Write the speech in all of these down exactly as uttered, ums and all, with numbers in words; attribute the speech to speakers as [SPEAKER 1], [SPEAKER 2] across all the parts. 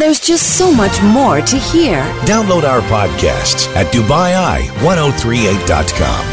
[SPEAKER 1] There's just so much more to hear.
[SPEAKER 2] Download our podcasts at Dubai Eye ten thirty-eight dot com.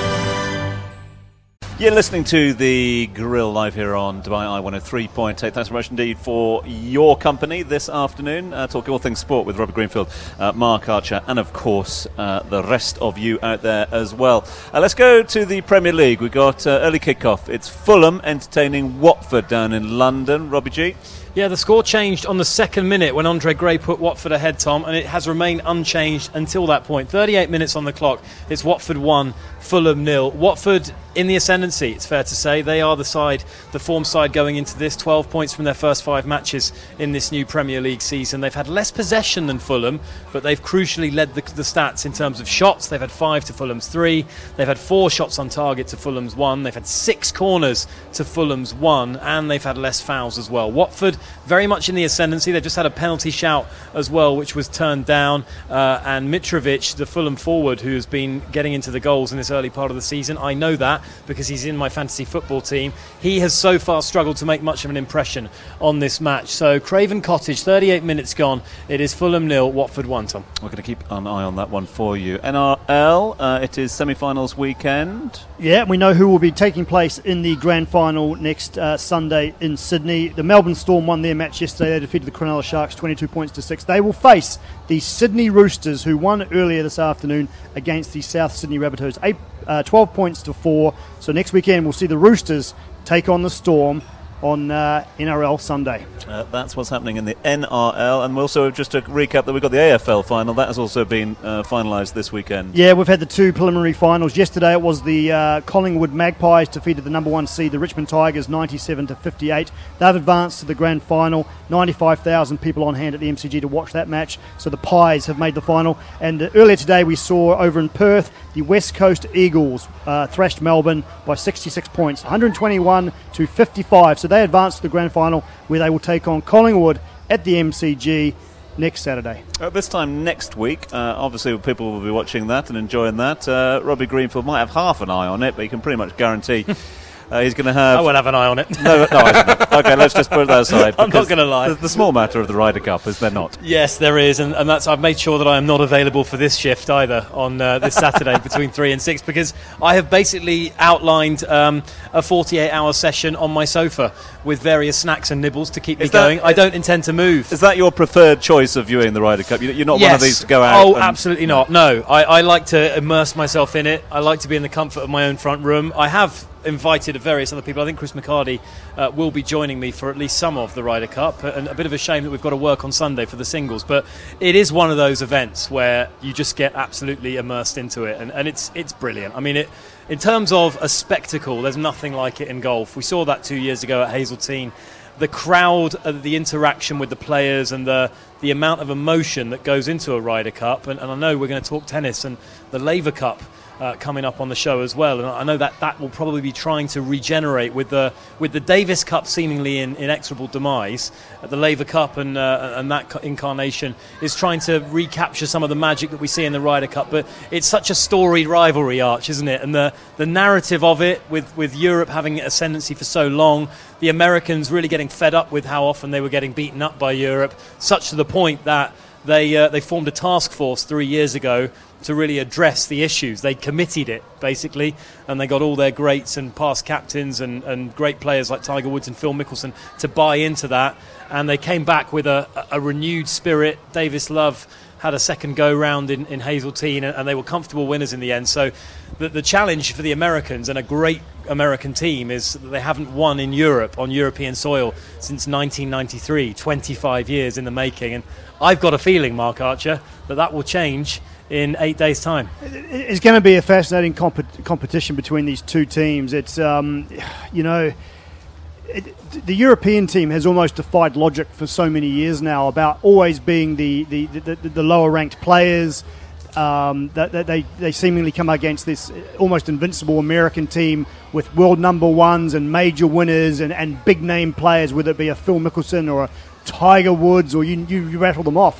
[SPEAKER 3] You're listening to The Grill live here on Dubai Eye one oh three point eight. Thanks very much indeed for your company this afternoon. Uh, talking all things sport with Robert Greenfield, uh, Mark Archer, and of course uh, the rest of you out there as well. Uh, let's go to the Premier League. We've got uh, early kick-off. It's Fulham entertaining Watford down in London. Robbie G?
[SPEAKER 4] Yeah, the score changed on the second minute when Andre Gray put Watford ahead, Tom, and it has remained unchanged until that point. thirty-eight minutes on the clock. It's Watford one, Fulham nil. Watford in the ascendancy, it's fair to say. They are the side, the form side going into this. twelve points from their first five matches in this new Premier League season. They've had less possession than Fulham, but they've crucially led the, the stats in terms of shots. They've had five to Fulham's three. They've had four shots on target to Fulham's one. They've had six corners to Fulham's one, and they've had less fouls as well. Watford very much in the ascendancy. They've just had a penalty shout as well, which was turned down. Uh, and Mitrovic, the Fulham forward, who has been getting into the goals in this early part of the season, I know that because he's in my fantasy football team. He has so far struggled to make much of an impression on this match. So Craven Cottage, thirty-eight minutes gone. It is Fulham nil, Watford one, Tom.
[SPEAKER 3] We're going to keep an eye on that one for you. N R L, uh, it is semi-finals weekend.
[SPEAKER 5] Yeah, we know who will be taking place in the grand final next uh, Sunday in Sydney. The Melbourne Storm won their match yesterday. They defeated the Cronulla Sharks twenty-two points to six. They will face the Sydney Roosters, who won earlier this afternoon against the South Sydney Rabbitohs, eight, uh, twelve points to four. So next weekend we'll see the Roosters take on the Storm on uh, N R L Sunday.
[SPEAKER 3] Uh, that's what's happening in the N R L, and also just to recap that we've got the A F L final. That has also been uh, finalised this weekend.
[SPEAKER 5] Yeah, we've had the two preliminary finals. Yesterday it was the uh, Collingwood Magpies defeated the number one seed, the Richmond Tigers, ninety-seven to fifty-eight. They've advanced to the grand final. ninety-five thousand people on hand at the M C G to watch that match. So the Pies have made the final. And uh, earlier today we saw over in Perth, the West Coast Eagles uh, thrashed Melbourne by sixty-six points, one twenty-one to fifty-five. So they advanced to the grand final, where they will take on Collingwood at the M C G next Saturday.
[SPEAKER 3] At this time next week, uh, obviously people will be watching that and enjoying that. Uh, Robbie Greenfield might have half an eye on it, but you can pretty much guarantee uh, he's going to have...
[SPEAKER 4] I won't have an eye on it.
[SPEAKER 3] no, no, I shouldn't. Okay, let's just put that aside.
[SPEAKER 4] I'm not going to lie.
[SPEAKER 3] The, the small matter of the Ryder Cup, is there not?
[SPEAKER 4] Yes, there is, and, and that's I've made sure that I am not available for this shift either on uh, this Saturday between three and six, because I have basically outlined um, a forty-eight hour session on my sofa with various snacks and nibbles to keep
[SPEAKER 3] is
[SPEAKER 4] me
[SPEAKER 3] that,
[SPEAKER 4] going. I don't intend to move.
[SPEAKER 3] Is that your preferred choice of viewing the Ryder Cup? You're not
[SPEAKER 4] yes.
[SPEAKER 3] one of these to go out?
[SPEAKER 4] Oh,
[SPEAKER 3] and
[SPEAKER 4] absolutely not. No, I, I like to immerse myself in it. I like to be in the comfort of my own front room. I have invited various other people. I think Chris McCarty uh, will be joining me for at least some of the Ryder Cup, and a bit of a shame that we've got to work on Sunday for the singles, but it is one of those events where you just get absolutely immersed into it, and, and it's it's brilliant. I mean, it in terms of a spectacle, there's nothing like it in golf. We saw that two years ago at Hazeltine. The crowd, uh, the interaction with the players, and the the amount of emotion that goes into a Ryder Cup, and, and I know we're going to talk tennis and the Laver Cup Uh, coming up on the show as well, and I know that that will probably be trying to regenerate with the with the Davis Cup seemingly in inexorable demise. Uh, the Laver Cup and uh, and that incarnation is trying to recapture some of the magic that we see in the Ryder Cup, but it's such a storied rivalry arch, isn't it? And the the narrative of it, with with Europe having ascendancy for so long, the Americans really getting fed up with how often they were getting beaten up by Europe, such to the point that they uh, they formed a task force three years ago to really address the issues. They committed it, basically, and they got all their greats and past captains and, and great players like Tiger Woods and Phil Mickelson to buy into that, and they came back with a, a renewed spirit. Davis Love had a second go-round in, in Hazeltine, and they were comfortable winners in the end. So the, the challenge for the Americans, and a great American team, is that they haven't won in Europe, on European soil, since nineteen ninety-three, twenty-five years in the making. And I've got a feeling, Mark Archer, that that will change in eight days' time.
[SPEAKER 5] It's going to be a fascinating comp- competition between these two teams. It's, um, you know, it, the European team has almost defied logic for so many years now about always being the, the, the, the, the lower-ranked players. Um, that, that they, they seemingly come against this almost invincible American team with world number ones and major winners and, and big-name players, whether it be a Phil Mickelson or a Tiger Woods, or you, you, you rattle them off.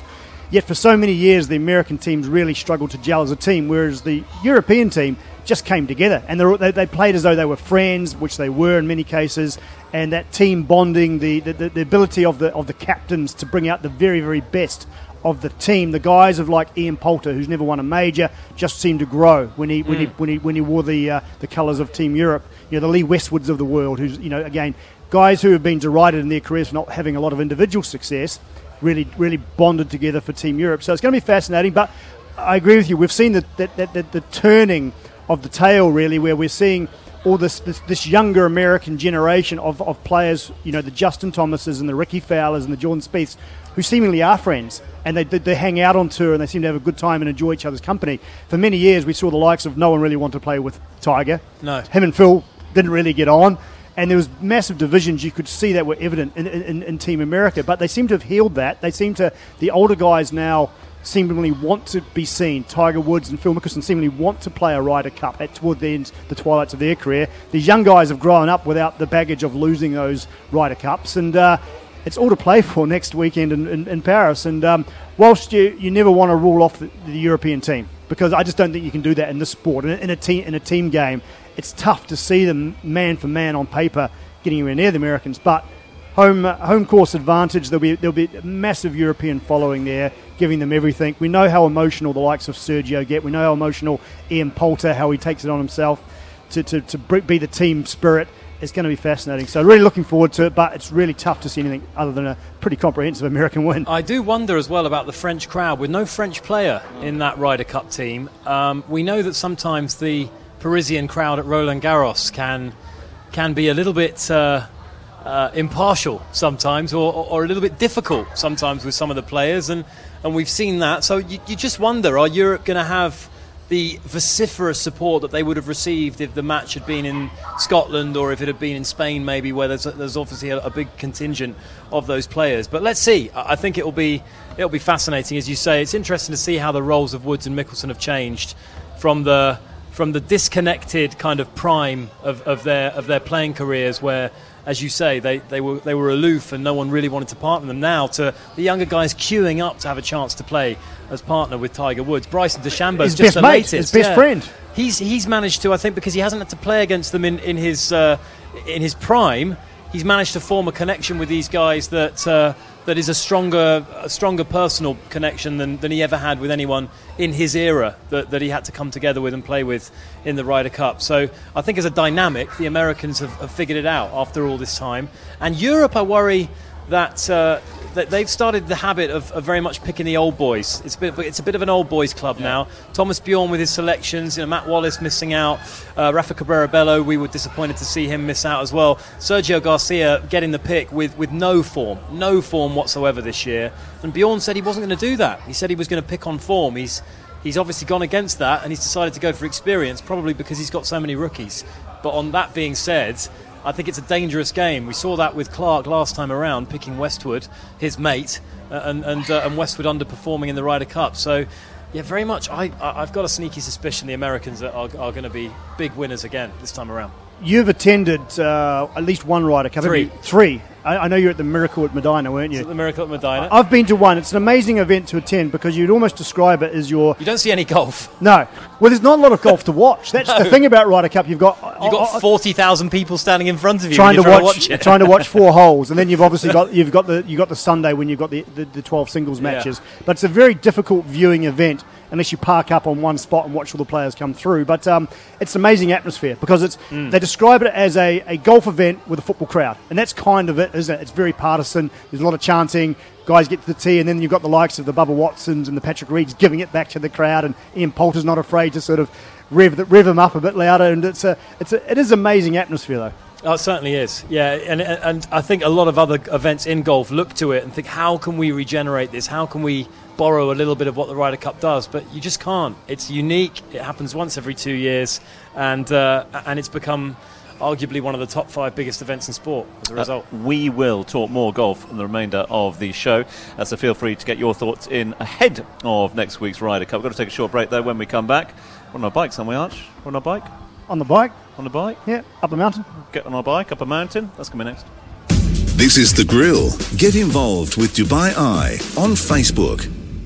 [SPEAKER 5] Yet for so many years, the American teams really struggled to gel as a team, whereas the European team just came together. And they, they played as though they were friends, which they were in many cases. And that team bonding, the, the, the ability of the of the captains to bring out the very, very best of the team. The guys of like Ian Poulter, who's never won a major, just seemed to grow when he when mm. he when he when he wore the uh, the colours of Team Europe. You know, the Lee Westwoods of the world, who's, you know, again, guys who have been derided in their careers for not having a lot of individual success, really really bonded together for Team Europe. So it's going to be fascinating. But I agree with you. We've seen the that the, the, the turning of the tail, really, where we're seeing all this, this this younger American generation of, of players, you know, the Justin Thomases and the Ricky Fowlers and the Jordan Spieths, who seemingly are friends, and they they hang out on tour and they seem to have a good time and enjoy each other's company. For many years, we saw the likes of no one really wanted to play with Tiger.
[SPEAKER 4] No.
[SPEAKER 5] Him and Phil didn't really get on, and there was massive divisions you could see that were evident in, in, in Team America, but they seem to have healed that. They seem to, the older guys now seemingly want to be seen. Tiger Woods and Phil Mickelson seemingly want to play a Ryder Cup at toward the end, the twilights of their career. These young guys have grown up without the baggage of losing those Ryder Cups, and uh, it's all to play for next weekend in, in, in Paris. And um, whilst you, you never want to rule off the, the European team, because I just don't think you can do that in this sport. In a, in a team in a team game, it's tough to see them man for man on paper getting anywhere near the Americans, but home uh, home course advantage. There'll be there'll be a massive European following there, giving them everything. We know how emotional the likes of Sergio get. We know how emotional Ian Poulter, how he takes it on himself to to, to be the team spirit. It's going to be fascinating. So really looking forward to it, but it's really tough to see anything other than a pretty comprehensive American win.
[SPEAKER 4] I do wonder as well about the French crowd. With no French player in that Ryder Cup team, um, we know that sometimes the Parisian crowd at Roland Garros can can be a little bit uh, uh, impartial sometimes, or, or a little bit difficult sometimes with some of the players, and, and we've seen that. So you, you just wonder, are Europe going to have the vociferous support that they would have received if the match had been in Scotland, or if it had been in Spain maybe, where there's, there's obviously a, a big contingent of those players. But let's see. I think it'll be it'll be fascinating, as you say. It's interesting to see how the roles of Woods and Mickelson have changed from the from the disconnected kind of prime of, of their of their playing careers, where, as you say, they, they were they were aloof and no one really wanted to partner them, now to the younger guys queuing up to have a chance to play as partner with Tiger Woods. Bryson DeChambeau's
[SPEAKER 5] his
[SPEAKER 4] just
[SPEAKER 5] best mate,
[SPEAKER 4] latest.
[SPEAKER 5] his best
[SPEAKER 4] yeah.
[SPEAKER 5] friend.
[SPEAKER 4] He's he's managed to, I think, because he hasn't had to play against them in in his uh, in his prime. He's managed to form a connection with these guys that uh, that is a stronger a stronger personal connection than, than he ever had with anyone in his era that, that he had to come together with and play with in the Ryder Cup. So I think as a dynamic, the Americans have, have figured it out after all this time. And Europe, I worry that, uh, that they've started the habit of, of very much picking the old boys. It's a bit, it's a bit of an old boys club yeah. now. Thomas Bjorn with his selections, you know, Matt Wallace missing out, uh, Rafa Cabrera Bello, we were disappointed to see him miss out as well. Sergio Garcia getting the pick with, with no form, no form whatsoever this year. And Bjorn said he wasn't going to do that. He said he was going to pick on form. He's he's obviously gone against that, and he's decided to go for experience, probably because he's got so many rookies. But on that being said, I think it's a dangerous game. We saw that with Clark last time around, picking Westwood, his mate, uh, and and, uh, and Westwood underperforming in the Ryder Cup. So, yeah, very much. I, I've got a sneaky suspicion the Americans are, are, are going to be big winners again this time around.
[SPEAKER 5] You've attended uh, at least one Ryder Cup.
[SPEAKER 4] Three.
[SPEAKER 5] Three. I, I know you're at the Miracle at Medina, weren't you?
[SPEAKER 4] Is it the Miracle at Medina?
[SPEAKER 5] I've been to one. It's an amazing event to attend because you'd almost describe it as your...
[SPEAKER 4] You don't see any golf.
[SPEAKER 5] No. Well, there's not a lot of golf to watch. That's no. the thing about Ryder Cup. You've got...
[SPEAKER 4] You've got forty thousand people standing in front of you
[SPEAKER 5] trying, to,
[SPEAKER 4] trying
[SPEAKER 5] watch,
[SPEAKER 4] to watch it.
[SPEAKER 5] trying to watch four holes, and then you've obviously got you've got the you got the Sunday when you've got the, the, the twelve singles matches. Yeah. But it's a very difficult viewing event unless you park up on one spot and watch all the players come through. But um, it's an amazing atmosphere because it's mm. they describe it as a, a golf event with a football crowd, and that's kind of it, isn't it? It's very partisan. There's a lot of chanting. Guys get to the tee, and then you've got the likes of the Bubba Watsons and the Patrick Reeds giving it back to the crowd, and Ian Poulter's not afraid to sort of rev, the, rev him up a bit louder, and it's a it's a, it is an amazing atmosphere though.
[SPEAKER 4] Oh, it certainly is, yeah, and and I think a lot of other events in golf look to it and think, how can we regenerate this? How can we borrow a little bit of what the Ryder Cup does? But you just can't. It's unique. It happens once every two years, and uh, and it's become arguably one of the top five biggest events in sport as a result.
[SPEAKER 3] Uh, we will talk more golf in the remainder of the show, uh, so feel free to get your thoughts in ahead of next week's Ryder Cup. We've got to take a short break though. When we come back, we're on our bikes, aren't we, Arch? We're on our bike?
[SPEAKER 5] On the bike?
[SPEAKER 3] On the bike?
[SPEAKER 5] Yeah, up the mountain.
[SPEAKER 3] Get on our bike, up a mountain. That's coming next.
[SPEAKER 2] This is The Grill. Get involved with Dubai Eye on Facebook.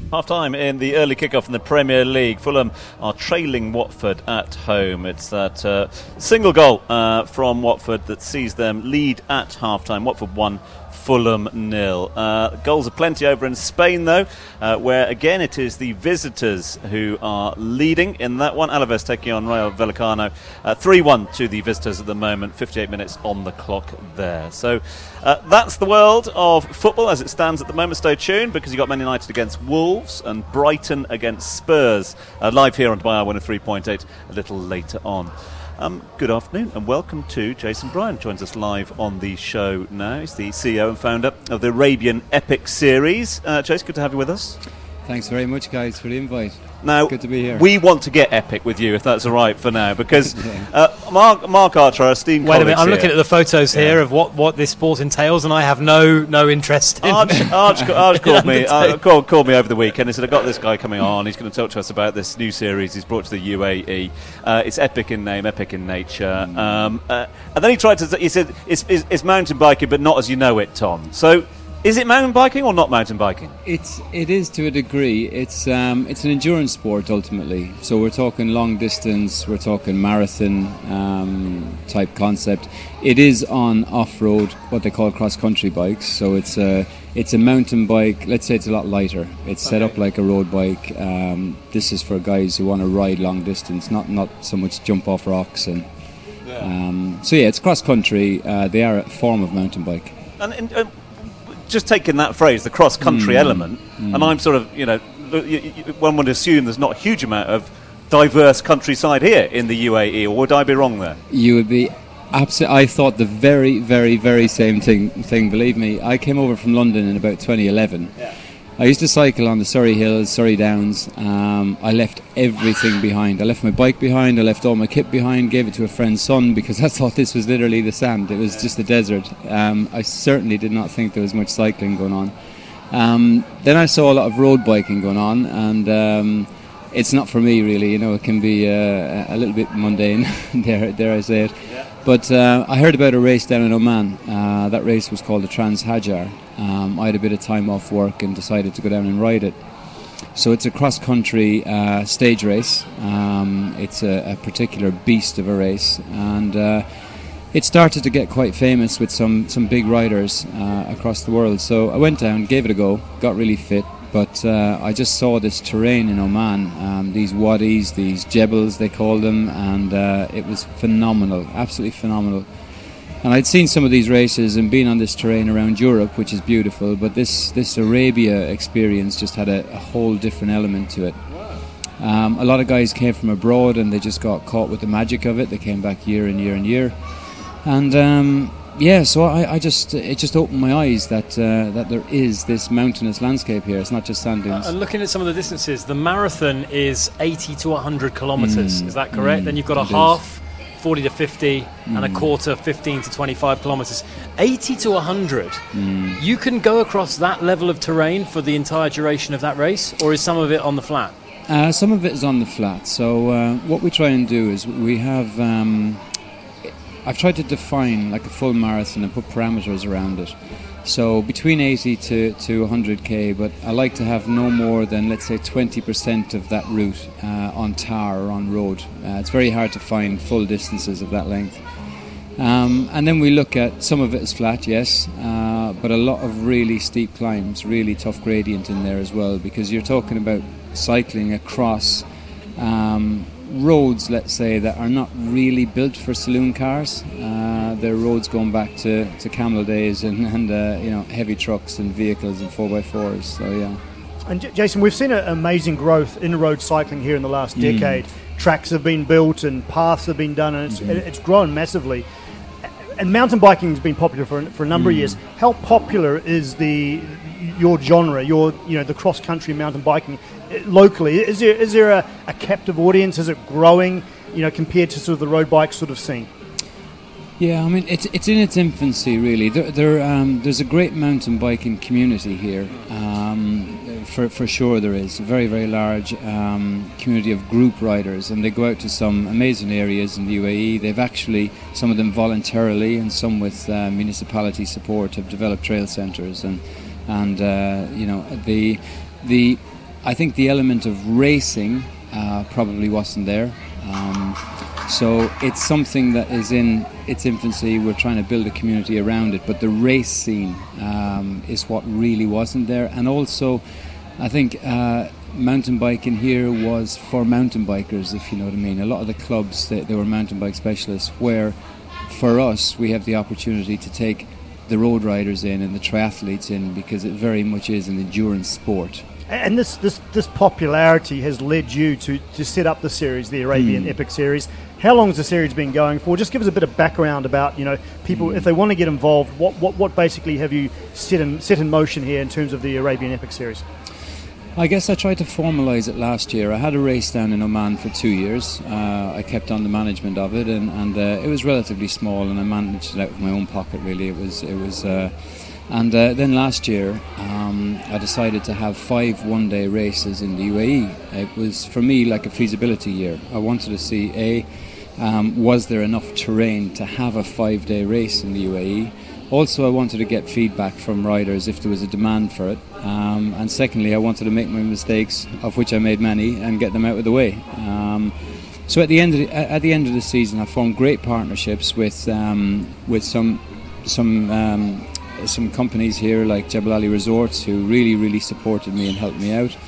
[SPEAKER 3] Half time in the early kickoff in the Premier League. Fulham are trailing Watford at home. It's that uh, single goal uh, from Watford that sees them lead at half time. Watford one, Fulham nil. Uh, goals are plenty over in Spain, though, uh, where again it is the visitors who are leading in that one. Alaves taking on Rayo Vallecano, uh, three one to the visitors at the moment. fifty-eight minutes on the clock there. So uh, that's the world of football as it stands at the moment. Stay tuned because you've got Man United against Wolves and Brighton against Spurs uh, live here on Dubai Eye one oh three point eight a little later on. Um, good afternoon and welcome to Jason Bryan. Joins us live on the show now. He's the C E O and founder of the Arabian Epic series. Uh, Jason, good to have you with us.
[SPEAKER 6] Thanks very much, guys, for the invite.
[SPEAKER 3] Now,
[SPEAKER 6] good to be here.
[SPEAKER 3] We want to get epic with you, if that's all right for now, because yeah. uh, Mark, Mark Archer, our esteemed
[SPEAKER 4] Wait a minute, I'm
[SPEAKER 3] here.
[SPEAKER 4] looking at the photos yeah. here of what, what this sport entails, and I have no no interest in
[SPEAKER 3] Arch, Arch, Arch called, me, uh, called, called me over the weekend and said, I've got this guy coming on, he's going to talk to us about this new series he's brought to the U A E. Uh, it's epic in name, epic in nature. Mm. Um, uh, and then he tried to, he said, it's, it's, it's mountain biking, but not as you know it, Tom. So, is it mountain biking or not mountain biking?
[SPEAKER 6] It's it is to a degree. It's um, it's an endurance sport ultimately. So we're talking long distance. We're talking marathon um, type concept. It is on off road, what they call cross country bikes. So it's a it's a mountain bike. Let's say it's a lot lighter. It's set
[SPEAKER 3] okay.
[SPEAKER 6] up like a road bike. Um, this is for guys who want to ride long distance, not not so much jump off rocks and. Yeah. Um, so yeah, it's cross country. Uh, they are a form of mountain bike.
[SPEAKER 3] And. and uh, Just taking that phrase, the cross-country mm. element, mm. and I'm sort of, you know, one would assume there's not a huge amount of diverse countryside here in the U A E, or would I be wrong there?
[SPEAKER 6] You would be absolutely. I thought the very, very, very same thing. Thing, believe me. I came over from London in about twenty eleven. Yeah. I used to cycle on the Surrey Hills, Surrey Downs. Um, I left everything behind. I left my bike behind. I left all my kit behind. Gave it to a friend's son because I thought this was literally the sand. It was just the desert. Um, I certainly did not think there was much cycling going on. Um, then I saw a lot of road biking going on, and um, it's not for me really. You know, it can be uh, a little bit mundane. dare, dare I say it? Yeah. But uh, I heard about a race down in Oman. Uh, that race was called the Trans Hajar. Um, I had a bit of time off work and decided to go down and ride it. So it's a cross-country uh, stage race. Um, it's a, a particular beast of a race, and uh, it started to get quite famous with some, some big riders uh, across the world. So I went down, gave it a go, got really fit, but uh, I just saw this terrain in Oman, um, these wadis, these jebels they call them, and uh, it was phenomenal, absolutely phenomenal. And I'd seen some of these races and been on this terrain around Europe, which is beautiful, but this, this Arabia experience just had a, a whole different element to it. Um, a lot of guys came from abroad and they just got caught with the magic of it. They came back year and year and year. And um, yeah, so I, I just it just opened my eyes that uh, that there is this mountainous landscape here. It's not just sand dunes.
[SPEAKER 4] Uh, and looking at some of the distances, the marathon is eighty to one hundred kilometres, mm, is that correct? Mm, then you've got a half, forty to fifty, mm. and a quarter, fifteen to twenty-five kilometres. eighty to one hundred. Mm. You can go across that level of terrain for the entire duration of that race, or is some of it on the flat?
[SPEAKER 6] Uh, some of it is on the flat. So uh, what we try and do is we have... Um, I've tried to define like a full marathon and put parameters around it. So between eighty to, to one hundred k, but I like to have no more than, let's say, twenty percent of that route uh, on tar or on road. Uh, it's very hard to find full distances of that length. Um, and then we look at, some of it is flat, yes, uh, but a lot of really steep climbs, really tough gradient in there as well, because you're talking about cycling across um, roads, let's say, that are not really built for saloon cars. Uh, they're roads going back to, to camel days and, and uh, you know, heavy trucks and vehicles and four by fours. So yeah.
[SPEAKER 5] And J- Jason, we've seen an amazing growth in road cycling here in the last mm. decade. Tracks have been built and paths have been done, and it's, mm-hmm. it's grown massively. And mountain biking has been popular for for a number mm. of years. How popular is the your genre, your you know the cross country mountain biking locally? Is there is there a, a captive audience? Is it growing, you know, compared to sort of the road bike sort of scene?
[SPEAKER 6] Yeah, I mean it's it's in its infancy really. There, there um, there's a great mountain biking community here. Um, for for sure there is a very very large um, community of group riders, and they go out to some amazing areas in the U A E. They've actually, some of them voluntarily and some with uh, municipality support, have developed trail centres, and and uh, you know the the I think the element of racing uh, probably wasn't there. Um, so it's something that is in its infancy. We're trying to build a community around it, but the race scene um, is what really wasn't there. And also, I think uh, mountain biking here was for mountain bikers, if you know what I mean. A lot of the clubs, they, they were mountain bike specialists, where for us, we have the opportunity to take the road riders in and the triathletes in, because it very much is an endurance sport.
[SPEAKER 5] And this, this, this popularity has led you to, to set up the series, the Arabian
[SPEAKER 6] Mm.
[SPEAKER 5] Epic Series. How long has the series been going for? Just give us a bit of background about, you know, people,
[SPEAKER 6] Mm.
[SPEAKER 5] if they want to get involved, what, what, what basically have you set in, set in motion here in terms of the Arabian Epic Series?
[SPEAKER 6] I guess I tried to formalise it last year. I had a race down in Oman for two years. Uh, I kept on the management of it, and, and uh, it was relatively small, and I managed it out of my own pocket, really. It was... It was uh, And uh, then last year, um, I decided to have five one-day races in the U A E. It was, for me, like a feasibility year. I wanted to see, A, um, was there enough terrain to have a five-day race in the U A E? Also, I wanted to get feedback from riders if there was a demand for it. Um, and secondly, I wanted to make my mistakes, of which I made many, and get them out of the way. Um, so at the end of the, at the end of the season, I formed great partnerships with um, with some some. Um, some companies here like Jebel Ali Resorts, who really really supported me and helped me out.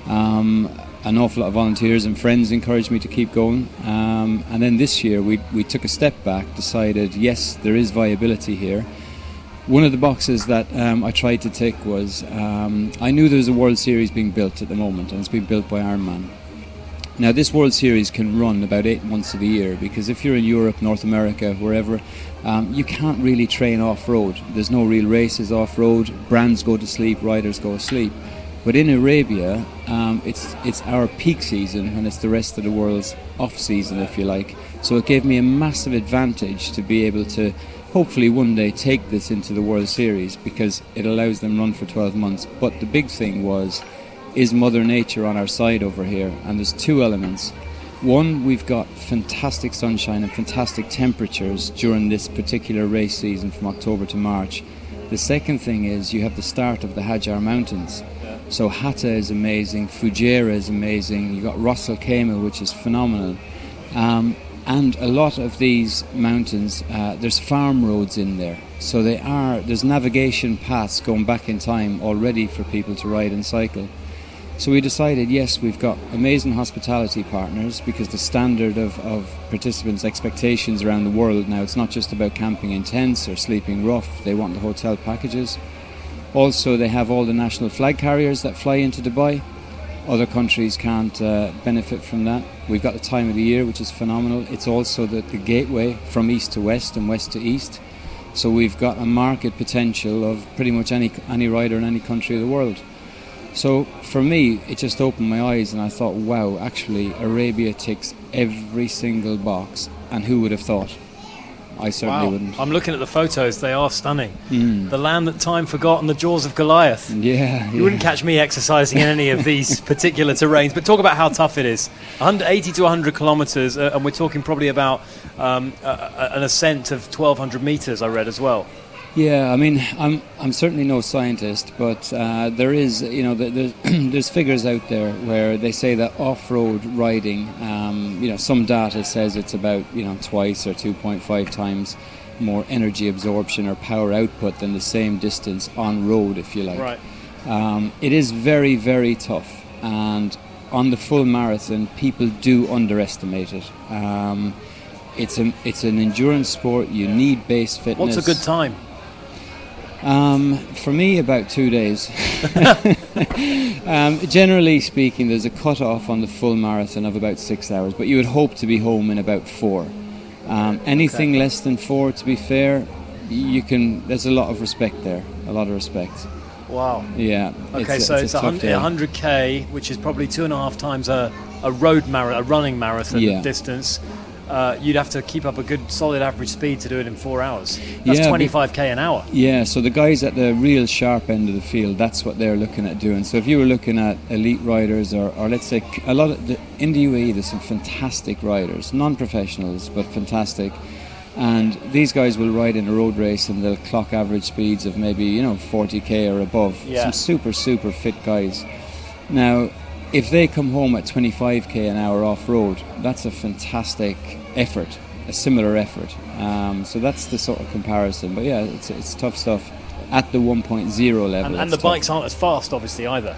[SPEAKER 6] Um, an awful lot of volunteers and friends encouraged me to keep going, um, and then this year we, we took a step back, decided yes, there is viability here. One of the boxes that um, I tried to tick was um, I knew there was a World Series being built at the moment, and it's being built by Ironman. Now, this World Series can run about eight months of the year, because if you're in Europe, North America, wherever, um, you can't really train off-road. There's no real races off-road. Brands go to sleep, riders go to sleep. But in Arabia, um, it's it's our peak season, and it's the rest of the world's off-season, if you like. So it gave me a massive advantage to be able to hopefully one day take this into the World Series, because it allows them to run for twelve months. But the big thing was, is Mother Nature on our side over here? And there's two elements. One, we've got fantastic sunshine and fantastic temperatures during this particular race season from October to March. The second thing is you have the start of the Hajar Mountains. Yeah. So Hatta is amazing, Fujairah is amazing, you've got Ras Al Khaimah, which is phenomenal. Um, and a lot of these mountains, uh, there's farm roads in there. So they are, there's navigation paths going back in time already for people to ride and cycle. So we decided, yes, we've got amazing hospitality partners, because the standard of, of participants' expectations around the world now, it's not just about camping in tents or sleeping rough. They want the hotel packages. Also, they have all the national flag carriers that fly into Dubai. Other countries can't uh, benefit from that. We've got the time of the year, which is phenomenal. It's also the, the gateway from east to west and west to east. So we've got a market potential of pretty much any any rider in any country of the world. So for me, it just opened my eyes, and I thought, wow, actually Arabia ticks every single box, and who would have thought? I certainly
[SPEAKER 4] wow.
[SPEAKER 6] wouldn't.
[SPEAKER 4] I'm looking at the photos, they are stunning.
[SPEAKER 6] Mm.
[SPEAKER 4] The land that time forgot and the jaws of Goliath.
[SPEAKER 6] Yeah,
[SPEAKER 4] You
[SPEAKER 6] yeah.
[SPEAKER 4] wouldn't catch me exercising in any of these particular terrains, but talk about how tough it is. eighty to one hundred kilometres, uh, and we're talking probably about um, uh, an ascent of twelve hundred metres, I read as well.
[SPEAKER 6] Yeah, I mean, I'm I'm certainly no scientist, but uh, there is, you know, there's there's figures out there where they say that off-road riding, um, you know, some data says it's about, you know, twice or two point five times more energy absorption or power output than the same distance on road, if you like.
[SPEAKER 4] Right.
[SPEAKER 6] Um, it is very, very tough, and on the full marathon, people do underestimate it. Um, it's a it's an endurance sport. You need base fitness.
[SPEAKER 4] What's a good time?
[SPEAKER 6] Um, for me, about two days. um, generally speaking, there's a cut-off on the full marathon of about six hours, but you would hope to be home in about four. Um, anything
[SPEAKER 4] okay.
[SPEAKER 6] less than four, to be fair, you can. There's a lot of respect there, a lot of respect.
[SPEAKER 4] Wow.
[SPEAKER 6] Yeah.
[SPEAKER 4] Okay,
[SPEAKER 6] it's,
[SPEAKER 4] so
[SPEAKER 6] it's,
[SPEAKER 4] it's,
[SPEAKER 6] a
[SPEAKER 4] a
[SPEAKER 6] tough
[SPEAKER 4] hundred,
[SPEAKER 6] day.
[SPEAKER 4] one hundred k, which is probably two and a half times a, a road marathon, a running marathon
[SPEAKER 6] Yeah.
[SPEAKER 4] distance. Uh, you'd have to keep up a good solid average speed to do it in four hours. That's
[SPEAKER 6] Yeah,
[SPEAKER 4] twenty-five k an hour.
[SPEAKER 6] Yeah, so the guys at the real sharp end of the field, that's what they're looking at doing. So if you were looking at elite riders, or, or let's say a lot of the, in the U A E, there's some fantastic riders, non-professionals but fantastic, and these guys will ride in a road race and they'll clock average speeds of maybe, you know, forty k or above.
[SPEAKER 4] Yeah.
[SPEAKER 6] Some super super fit guys. Now, if they come home at twenty-five k an hour off-road, that's a fantastic effort, a similar effort. Um, so that's the sort of comparison. But yeah, it's, it's tough stuff at the one point oh level.
[SPEAKER 4] And, and the
[SPEAKER 6] tough.
[SPEAKER 4] bikes aren't as fast, obviously, either.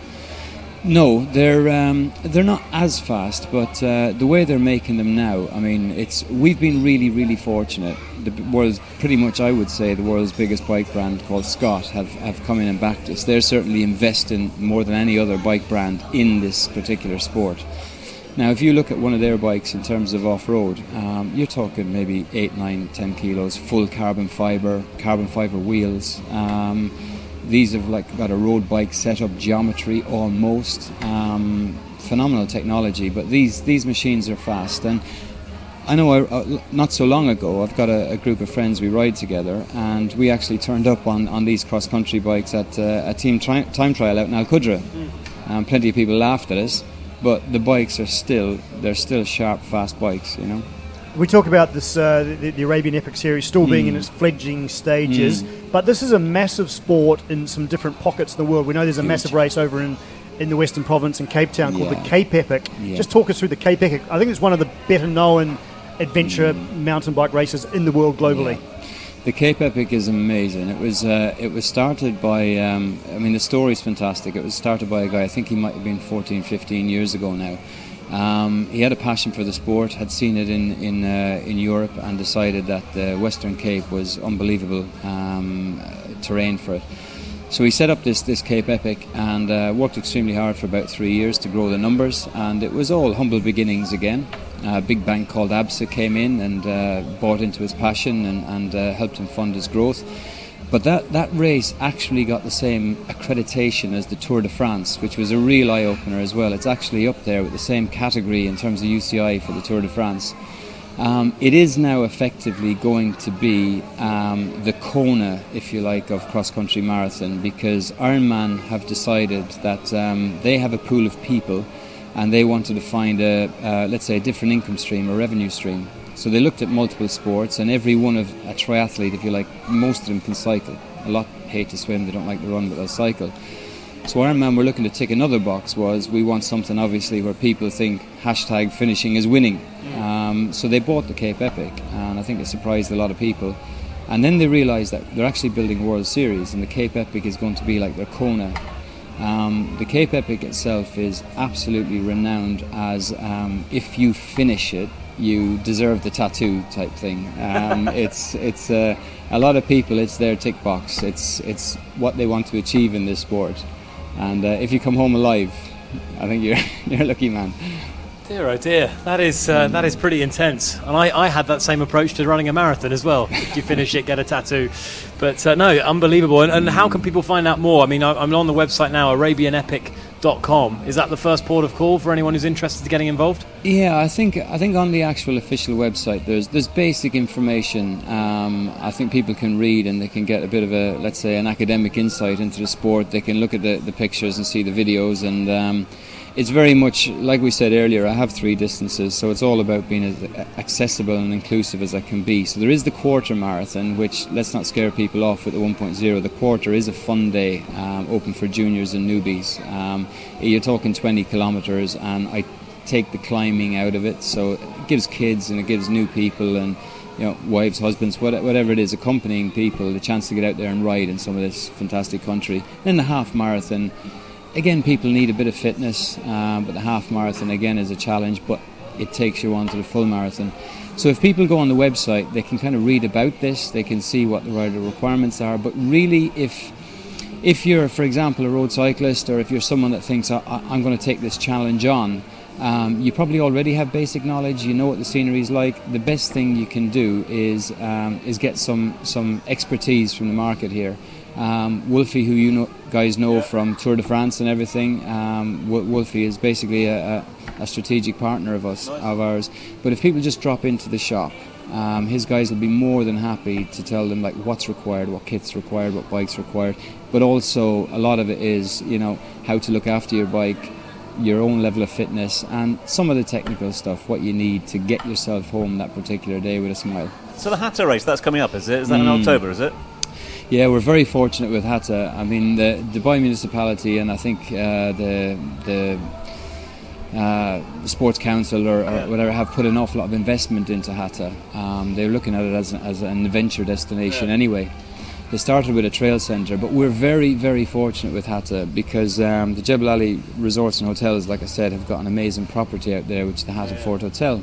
[SPEAKER 6] No, they're um, they're not as fast, but uh, the way they're making them now, I mean, it's we've been really, really fortunate. The world's pretty much, I would say, the world's biggest bike brand called Scott have, have come in and backed us. They're certainly investing more than any other bike brand in this particular sport. Now, if you look at one of their bikes in terms of off-road, um, you're talking maybe eight, nine, ten kilos, full carbon fibre, carbon fibre wheels. Um, These have like got a road bike setup geometry almost. Um, phenomenal technology, but these these machines are fast. And I know I, uh, not so long ago I've got a, a group of friends, we ride together, and we actually turned up on, on these cross country bikes at uh, a team tri- time trial out in Al Qudra. Mm. Um, plenty of people laughed at us, but the bikes are still they're still sharp, fast bikes, you know.
[SPEAKER 5] We talk about this, uh, the, the Arabian Epic series still being mm. in its fledgling stages, mm. but this is a massive sport in some different pockets of the world. We know there's a Huge. massive race over in, in the Western Province in Cape Town called yeah. the Cape Epic. Yeah. Just talk us through the Cape Epic. I think it's one of the better known adventure mm. mountain bike races in the world globally.
[SPEAKER 6] Yeah. The Cape Epic is amazing. It was uh, it was started by, um, I mean, the story's fantastic. It was started by a guy, I think he might have been fourteen, fifteen years ago now. Um, he had a passion for the sport, had seen it in in, uh, in Europe, and decided that the Western Cape was unbelievable um, terrain for it. So he set up this, this Cape Epic and uh, worked extremely hard for about three years to grow the numbers, and it was all humble beginnings again. A big bank called ABSA came in and uh, bought into his passion and, and uh, helped him fund his growth. But that, that race actually got the same accreditation as the Tour de France, which was a real eye-opener as well. It's actually up there with the same category in terms of U C I for the Tour de France. Um, it is now effectively going to be um, the Kona, if you like, of cross-country marathon, because Ironman have decided that um, they have a pool of people and they wanted to find a, uh, let's say, a different income stream, a revenue stream. So they looked at multiple sports, and every one of a triathlete, if you like, most of them can cycle. A lot hate to swim, they don't like to run, but they'll cycle. So Ironman were looking to tick another box was, we want something obviously where people think hashtag finishing is winning. Um, so they bought the Cape Epic, and I think it surprised a lot of people. And then they realised that they're actually building a World Series, and the Cape Epic is going to be like their Kona. Um, the Cape Epic itself is absolutely renowned as, um, if you finish it, you deserve the tattoo type thing. Um, it's it's uh, a lot of people, it's their tick box. It's it's what they want to achieve in this sport. And uh, if you come home alive, I think you're you're a lucky man.
[SPEAKER 4] Dear oh dear, that is uh, that is pretty intense. And I, I had that same approach to running a marathon as well. If you finish it, get a tattoo. But uh, no, unbelievable. And, and how can people find out more? I mean, I'm on the website now, Arabian Epic dot com. Is that the first port of call for anyone who's interested in getting involved?
[SPEAKER 6] Yeah, I think I think on the actual official website there's there's basic information. Um, I think people can read and they can get a bit of a, let's say, an academic insight into the sport. They can look at the, the pictures and see the videos, and um, it's very much, like we said earlier, I have three distances, so it's all about being as accessible and inclusive as I can be. So there is the quarter marathon, which, let's not scare people off with the one point oh. The quarter is a fun day, um, open for juniors and newbies. Um, you're talking twenty kilometres, and I take the climbing out of it, so it gives kids and it gives new people and, you know, wives, husbands, whatever it is, accompanying people, the chance to get out there and ride in some of this fantastic country. Then the half marathon. Again, people need a bit of fitness, um, but the half marathon again is a challenge, but it takes you on to the full marathon. So if people go on the website, they can kind of read about this, they can see what the rider requirements are, but really if if you're, for example, a road cyclist, or if you're someone that thinks, I, I'm going to take this challenge on, um, you probably already have basic knowledge, you know what the scenery is like. The best thing you can do is um, is get some, some expertise from the market here. Um, Wolfie, who you know, guys know from Tour de France and everything, um, Wolfie is basically a, a, a strategic partner of us, nice. of ours. But if people just drop into the shop, um, his guys will be more than happy to tell them like what's required, what kit's required, what bike's required. But also a lot of it is, you know, how to look after your bike, your own level of fitness, and some of the technical stuff, what you need to get yourself home that particular day with a smile.
[SPEAKER 3] So the Hatta race, that's coming up, is it? Is that mm. in October, is it?
[SPEAKER 6] Yeah, we're very fortunate with Hatta. I mean, the Dubai municipality and I think uh, the the uh, the Sports Council or, or whatever have put an awful lot of investment into Hatta. Um, they're looking at it as, as an adventure destination yeah. anyway. They started with a trail centre, but we're very, very fortunate with Hatta because um, the Jebel Ali Resorts and Hotels, like I said, have got an amazing property out there, which is the Hatta yeah. Fort Hotel.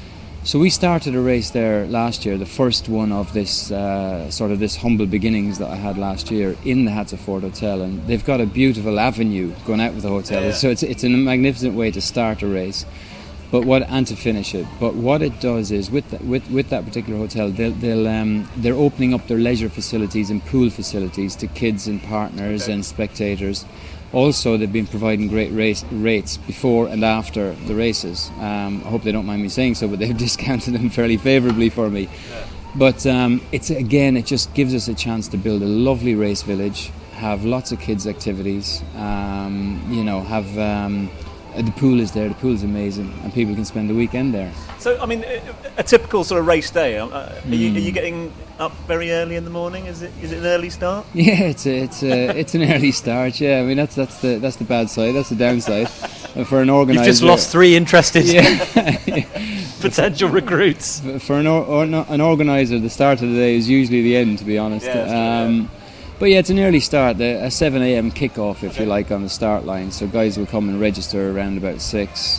[SPEAKER 6] So we started a race there last year, the first one of this uh, sort of this humble beginnings that I had last year in the Hatta Fort Hotel, and they've got a beautiful avenue going out with the hotel. Yeah. So it's it's a magnificent way to start a race, but what and to finish it. But what it does is with the, with with that particular hotel, they'll they'll um, they're opening up their leisure facilities and pool facilities to kids and partners okay. and spectators. Also, they've been providing great race, rates before and after the races. Um, I hope they don't mind me saying so, but they've discounted them fairly favourably for me. Yeah. But um, it's again, it just gives us a chance to build a lovely race village, have lots of kids' activities. Um, you know, have um, the pool is there. The pool is amazing, and people can spend the weekend there.
[SPEAKER 3] So, I mean, a typical sort of race day. Uh, are, mm. you, are you getting up very early in the morning? Is it is it an early start?
[SPEAKER 6] Yeah, it's a, it's a, it's an early start. Yeah, I mean that's that's the that's the bad side. That's the downside for an organizer.
[SPEAKER 4] You've just lost three interested yeah. potential recruits.
[SPEAKER 6] For an or, or an organizer, the start of the day is usually the end. To be honest.
[SPEAKER 3] Yeah, that's
[SPEAKER 6] um,
[SPEAKER 3] true, yeah.
[SPEAKER 6] But yeah, it's an early start, a seven a.m. kick-off, if okay. you like, on the start line. So guys will come and register around about six,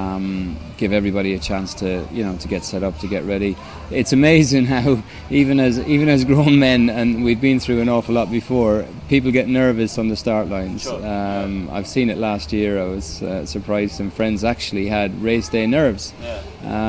[SPEAKER 6] um, give everybody a chance to, you know, to get set up, to get ready. It's amazing how even as even as grown men, and we've been through an awful lot before, people get nervous on the start lines. Sure. Um, I've seen it last year. I was uh, surprised some friends actually had race day nerves. Yeah.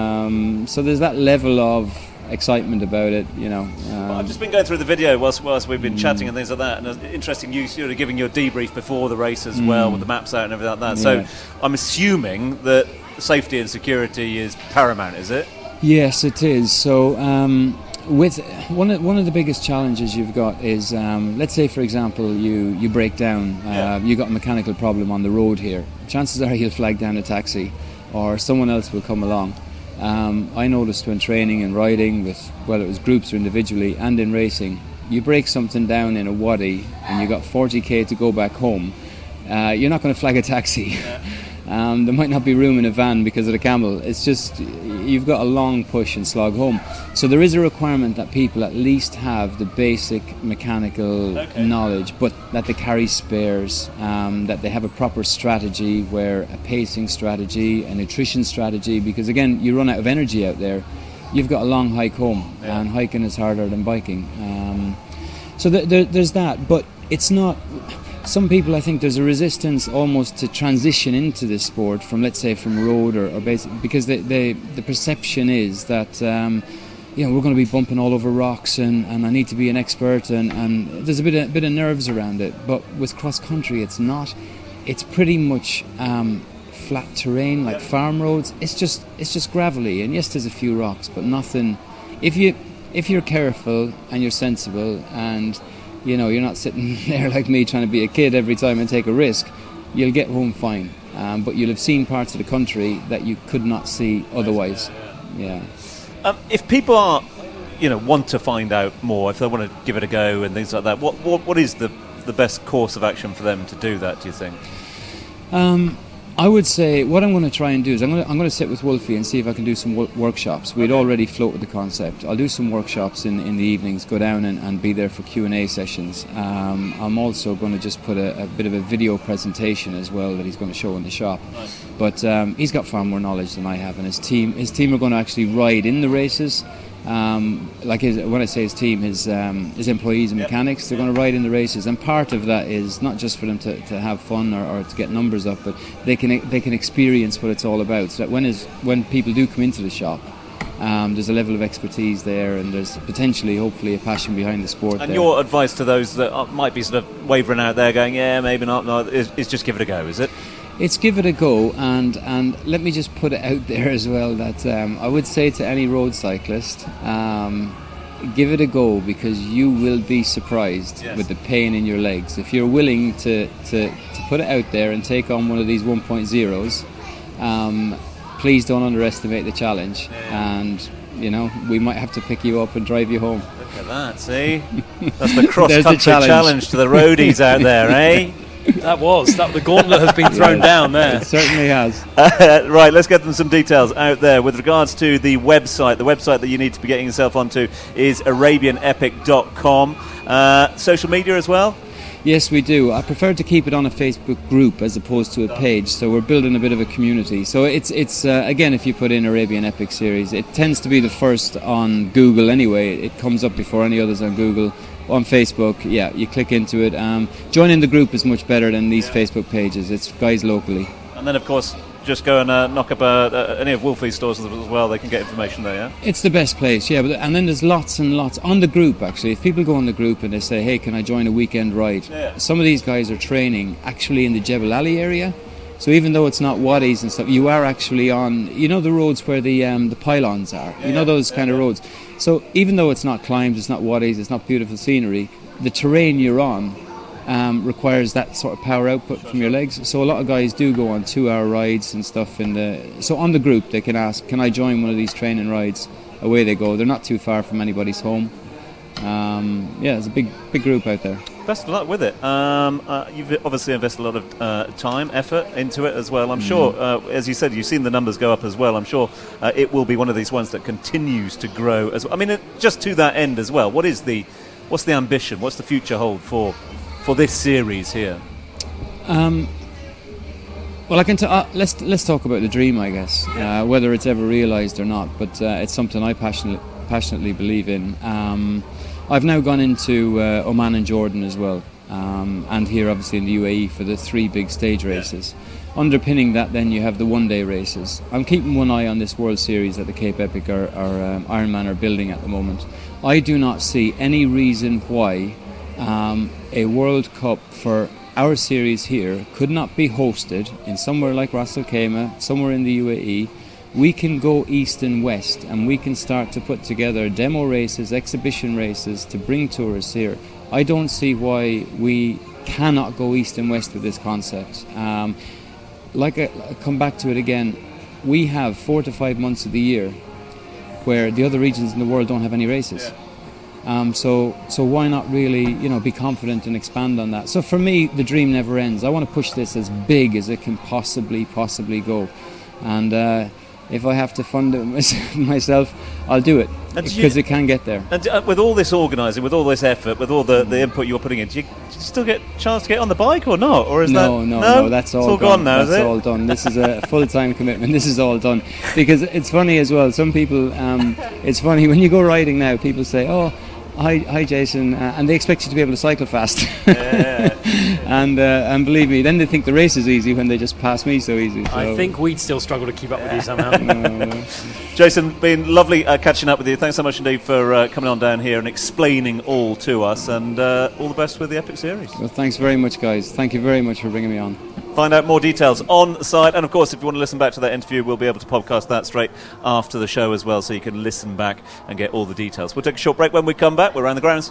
[SPEAKER 6] Um, so there's that level of excitement about it, you know. Um,
[SPEAKER 3] well, I've just been going through the video whilst, whilst we've been mm. chatting and things like that, and it's interesting you sort of giving your debrief before the race as mm. well, with the maps out and everything like that. Yeah. So I'm assuming that safety and security is paramount, is it?
[SPEAKER 6] Yes, it is. So um, with one of, one of the biggest challenges you've got is, um, let's say for example you, you break down, uh, yeah. you got a mechanical problem on the road here. Chances are you'll flag down a taxi or someone else will come along. Um, I noticed when training and riding, with whether it was groups or individually, and in racing, you break something down in a wadi and you got forty k to go back home, uh, you're not going to flag a taxi. Yeah. um, there might not be room in a van because of the camel. It's just, you've got a long push and slog home. So there is a requirement that people at least have the basic mechanical okay. knowledge, but that they carry spares, um, that they have a proper strategy, where a pacing strategy, a nutrition strategy, because again, you run out of energy out there. You've got a long hike home, yeah. and hiking is harder than biking. Um, so th- th- there's that, but it's not... Some people, I think there's a resistance almost to transition into this sport from, let's say, from road or, or basic, because they, they, the perception is that um, you know, we're going to be bumping all over rocks and, and I need to be an expert, and, and there's a bit of, bit of nerves around it. But with cross country, it's not. It's pretty much um, flat terrain, like farm roads. It's just it's just gravelly, and yes, there's a few rocks, but nothing. If you if you're careful and you're sensible, and you know, you're not sitting there like me trying to be a kid every time and take a risk, you'll get home fine. Um, but you'll have seen parts of the country that you could not see otherwise. Yeah.
[SPEAKER 3] Um, if people are, you know, want to find out more, if they want to give it a go and things like that, what what, what is the the best course of action for them to do that, do you think?
[SPEAKER 6] Um, I would say what I'm going to try and do is I'm going to, I'm going to sit with Wolfie and see if I can do some w- workshops. We'd okay. already floated the concept. I'll do some workshops in, in the evenings, go down and, and be there for Q and A sessions. Um, I'm also going to just put a, a bit of a video presentation as well that he's going to show in the shop. Nice. But um, he's got far more knowledge than I have, and his team his team are going to actually ride in the races. Um, like his, when I say his team, his um, his employees and mechanics, yep. they're going to ride in the races, and part of that is not just for them to, to have fun or, or to get numbers up, but they can they can experience what it's all about. So that when is when people do come into the shop, um, there's a level of expertise there, and there's potentially, hopefully, a passion behind the sport.
[SPEAKER 3] And
[SPEAKER 6] there.
[SPEAKER 3] Your advice to those that are, might be sort of wavering out there, going, yeah, maybe not, no, is, is just give it a go, is it?
[SPEAKER 6] It's give it a go, and, and let me just put it out there as well that um, I would say to any road cyclist, um, give it a go, because you will be surprised yes. with the pain in your legs. If you're willing to, to, to put it out there and take on one of these one point zeros, um, please don't underestimate the challenge. Yeah. And, you know, we might have to pick you up and drive you home.
[SPEAKER 3] Look at that, see? That's the cross-country challenge. challenge to the roadies out there, eh?
[SPEAKER 4] That was that. The gauntlet has been thrown
[SPEAKER 6] Yeah,
[SPEAKER 4] down there.
[SPEAKER 6] It certainly has.
[SPEAKER 3] Uh, right, let's get them some details out there. With regards to the website, the website that you need to be getting yourself onto is arabian epic dot com. Uh, social media as well?
[SPEAKER 6] Yes, we do. I prefer to keep it on a Facebook group as opposed to a page, so we're building a bit of a community. So it's, it's uh, again, if you put in Arabian Epic Series, it tends to be the first on Google anyway. It comes up before any others on Google. On Facebook, yeah, you click into it. Um, joining the group is much better than these Facebook pages. It's guys locally.
[SPEAKER 3] And then, of course, just go and uh, knock up uh, uh, any of Wolfie's stores as well. They can get information there, yeah?
[SPEAKER 6] It's the best place, yeah. But and then there's lots and lots on the group, actually. If people go on the group and they say, hey, can I join a weekend ride?
[SPEAKER 3] Yeah.
[SPEAKER 6] Some of these guys are training actually in the Jebel Ali area. So even though it's not wadis and stuff, you are actually on, you know, the roads where the um, the pylons are.
[SPEAKER 3] Yeah,
[SPEAKER 6] you know those
[SPEAKER 3] yeah,
[SPEAKER 6] kind
[SPEAKER 3] yeah.
[SPEAKER 6] of roads. So even though it's not climbs, it's not wadis, it's not beautiful scenery, the terrain you're on um, requires that sort of power output from your legs. So a lot of guys do go on two-hour rides and stuff. In the so on the group, they can ask, can I join one of these training rides? Away they go. They're not too far from anybody's home. Um, yeah, there's a big, big group out there.
[SPEAKER 3] Best of luck with it. Um, uh, you've obviously invested a lot of uh, time, effort into it as well. I'm
[SPEAKER 6] Mm.
[SPEAKER 3] sure, uh, as you said, you've seen the numbers go up as well. I'm sure uh, it will be one of these ones that continues to grow as well. I mean, it, just to that end as well. What is the, what's the ambition? What's the future hold for, for this series here?
[SPEAKER 6] Um, well, I can. T- uh, let's let's talk about the dream, I guess. Uh, whether it's ever realised or not, but uh, it's something I passionately passionately believe in. Um, I've now gone into uh, Oman and Jordan as well, um, and here obviously in the U A E for the three big stage races. Underpinning that, then you have the one-day races. I'm keeping one eye on this World Series that the Cape Epic or, or um, Ironman are building at the moment. I do not see any reason why um, a World Cup for our series here could not be hosted in somewhere like Ras Al Khaimah, somewhere in the U A E. We can go east and west, and we can start to put together demo races, exhibition races to bring tourists here. I don't see why we cannot go east and west with this concept. Um, like I, I come back to it again, we have four to five months of the year where the other regions in the world don't have any races. Um, so, so why not really, you know, be confident and expand on that? So for me, the dream never ends. I want to push this as big as it can possibly, possibly go, and. Uh, If I have to fund it myself, I'll do it, because it can get there.
[SPEAKER 3] And uh, with all this organising, with all this effort, with all the, the input you're putting in, do you, do you still get a chance to get on the bike or not? Or is
[SPEAKER 6] no,
[SPEAKER 3] that,
[SPEAKER 6] no,
[SPEAKER 3] no,
[SPEAKER 6] no, that's all,
[SPEAKER 3] it's all
[SPEAKER 6] gone.
[SPEAKER 3] gone now,
[SPEAKER 6] that's
[SPEAKER 3] is it?
[SPEAKER 6] all done. This is a full-time commitment. This is all done. Because it's funny as well, some people, um, it's funny, when you go riding now, people say, oh, Hi, hi, Jason, uh, and they expect you to be able to cycle fast.
[SPEAKER 3] Yeah.
[SPEAKER 6] and uh, and believe me, then they think the race is easy when they just pass me so easy. So.
[SPEAKER 4] I think we'd still struggle to keep up with you somehow.
[SPEAKER 6] Uh,
[SPEAKER 3] Jason, been lovely uh, catching up with you. Thanks so much indeed for uh, coming on down here and explaining all to us, and uh, all the best with the Epic Series.
[SPEAKER 6] well, thanks very much, guys. Thank you very much for bringing me on.
[SPEAKER 3] Find out more details on the site, and of course, if you want to listen back to that interview, we'll be able to podcast that straight after the show as well, so you can listen back and get all the details. We'll take a short break. When we come back, we're around the grounds.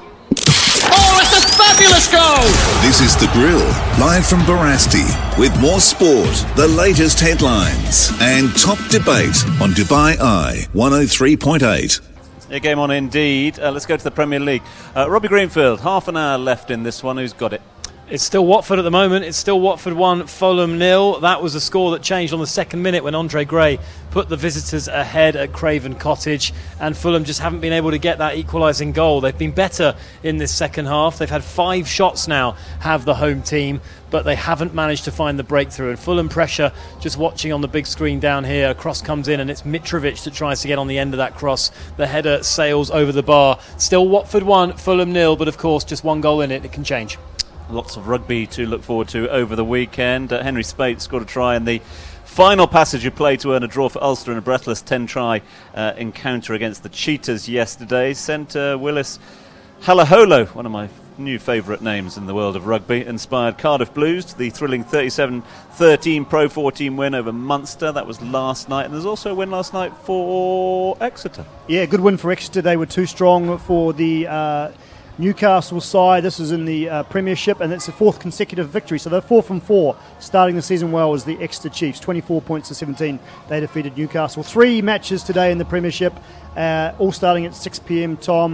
[SPEAKER 7] Oh, it's a fabulous goal!
[SPEAKER 2] This is The Grill, live from Barasti, with more sport, the latest headlines, and top debate on Dubai Eye one oh three point eight.
[SPEAKER 3] A game on indeed. Uh, let's go to the Premier League. Uh, Robbie Greenfield, half an hour left in this one. Who's got it?
[SPEAKER 4] It's still Watford at the moment. It's still Watford one, Fulham nil. That was a score that changed on the second minute when Andre Gray put the visitors ahead at Craven Cottage, and Fulham just haven't been able to get that equalising goal. They've been better in this second half. They've had five shots now, have the home team, but they haven't managed to find the breakthrough. And Fulham pressure, just watching on the big screen down here, a cross comes in and it's Mitrovic that tries to get on the end of that cross. The header sails over the bar. Still Watford one, Fulham nil, but of course just one goal in it, it can change.
[SPEAKER 3] Lots of rugby to look forward to over the weekend. Uh, Henry Spate scored a try in the final passage of play to earn a draw for Ulster in a breathless ten-try uh, encounter against the Cheetahs yesterday. Centre Willis Halaholo, one of my new favourite names in the world of rugby, inspired Cardiff Blues to the thrilling thirty-seven thirteen Pro fourteen win over Munster. That was last night, and there's also a win last night for Exeter.
[SPEAKER 5] Yeah, good win for Exeter. They were too strong for the uh, Newcastle side. This is in the uh, Premiership, and it's the fourth consecutive victory. So they're four from four, starting the season well as the Exeter Chiefs. twenty-four points to seventeen. They defeated Newcastle. Three matches today in the Premiership, uh, all starting at six p.m. Tom.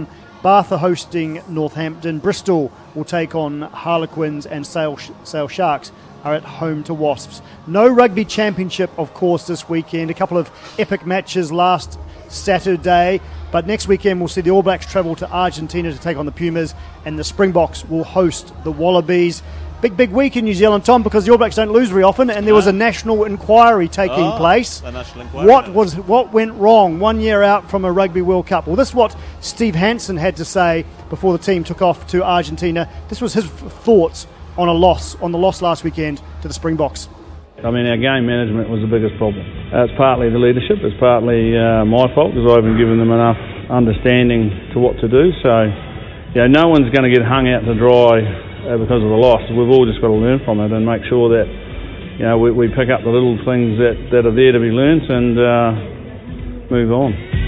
[SPEAKER 5] Bath are hosting Northampton. Bristol will take on Harlequins, and Sale, Sale Sharks are at home to Wasps. No rugby championship, of course, this weekend. A couple of epic matches last Saturday. But next weekend we'll see the All Blacks travel to Argentina to take on the Pumas, and the Springboks will host the Wallabies. Big, big week in New Zealand, Tom, because the All Blacks don't lose very often, and there was a national inquiry taking
[SPEAKER 3] oh,
[SPEAKER 5] place.
[SPEAKER 3] A national inquiry.
[SPEAKER 5] What was what went wrong one year out from a Rugby World Cup? Well, this is what Steve Hansen had to say before the team took off to Argentina. This was his f- thoughts on a loss, on the loss last weekend to the Springboks.
[SPEAKER 8] I mean, our game management was the biggest problem. Uh, it's partly the leadership, it's partly uh, my fault, because I haven't given them enough understanding to what to do. So, you know, no one's going to get hung out to dry Uh, because of the loss. We've all just got to learn from it and make sure that, you know, we, we pick up the little things that, that are there to be learnt and uh, move on.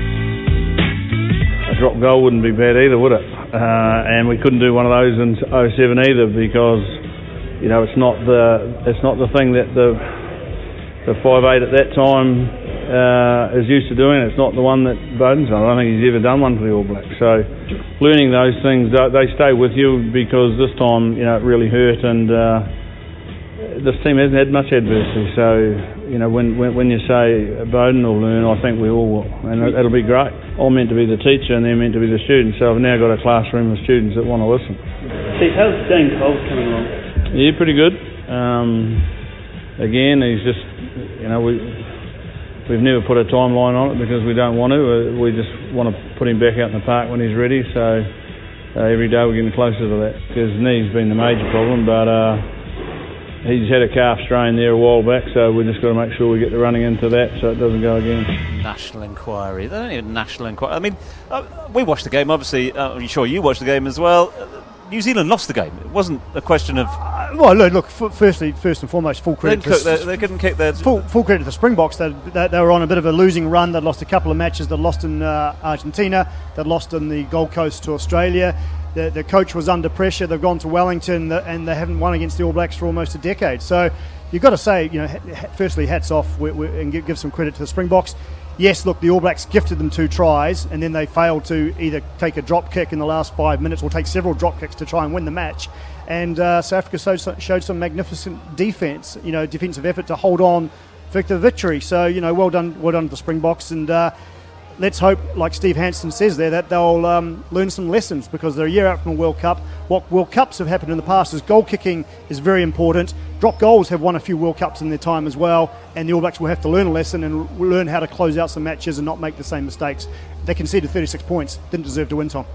[SPEAKER 8] A drop goal wouldn't be bad either, would it? Uh, and we couldn't do one of those in oh seven either, because, you know, it's not the it's not the thing that the the five eight at that time uh, is used to doing. It's not the one that Bowden's done. I don't think he's ever done one for the All Blacks. So learning those things, they stay with you, because this time, you know, it really hurt, and uh, this team hasn't had much adversity. So, you know, when, when when you say Bowden will learn, I think we all will, and it'll be great. I'm meant to be the teacher, and they're meant to be the students. So I've now got a classroom of students that want to listen.
[SPEAKER 9] Steve, how's Dane Coles coming along?
[SPEAKER 8] Yeah, pretty good. Um, again, he's just, you know, we. We've never put a timeline on it because we don't want to. We just want to put him back out in the park when he's ready. So uh, every day we're getting closer to that. His knee's been the major problem, but uh, he's had a calf strain there a while back, so we've just got to make sure we get the running into that so it doesn't go again.
[SPEAKER 3] National inquiry. They don't need a national inquiry. I mean, uh, we watched the game, obviously. Uh, I'm sure you watched the game as well. Uh, New Zealand lost the game. It wasn't a question of...
[SPEAKER 5] Uh, well, look, look f- firstly, first and foremost, full credit
[SPEAKER 3] They,
[SPEAKER 5] to
[SPEAKER 3] they, they couldn't kick their...
[SPEAKER 5] Full, full credit to the Springboks. They, they, they were on a bit of a losing run. They'd lost a couple of matches. They'd lost in uh, Argentina. They'd lost in the Gold Coast to Australia. The, the coach was under pressure. They've gone to Wellington, and they haven't won against the All Blacks for almost a decade. So you've got to say, you know, ha- firstly, hats off we, we, and give, give some credit to the Springboks. Yes, look, the All Blacks gifted them two tries, and then they failed to either take a drop kick in the last five minutes or take several drop kicks to try and win the match. And uh, South Africa showed, showed some magnificent defence, you know, defensive effort to hold on for the victory. So, you know, well done, well done to the Springboks. And uh, let's hope, like Steve Hansen says there, that they'll um, learn some lessons, because they're a year out from a World Cup. What World Cups have happened in the past is goal kicking is very important. Drop goals have won a few World Cups in their time as well, and the All Blacks will have to learn a lesson and learn how to close out some matches and not make the same mistakes. They conceded thirty-six points, didn't deserve to win, Tom.